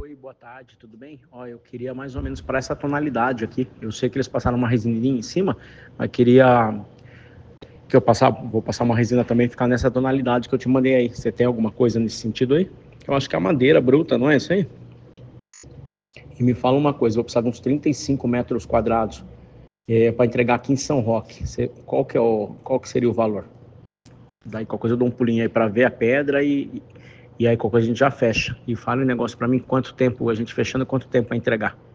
Oi, boa tarde, tudo bem? Ó, eu queria mais ou menos para essa tonalidade aqui. Eu sei que eles passaram uma resininha em cima, mas queria que vou passar uma resina também e ficar nessa tonalidade que eu te mandei aí. Você tem alguma coisa nesse sentido aí? Eu acho que é a madeira bruta, não é isso aí? E me fala uma coisa, eu vou precisar de uns 35 metros quadrados para entregar aqui em São Roque. Qual que seria o valor? Daí qualquer coisa eu dou um pulinho aí para ver a pedra e aí qualquer coisa a gente já fecha. E fala um negócio para mim, quanto tempo a gente fechando, quanto tempo para entregar.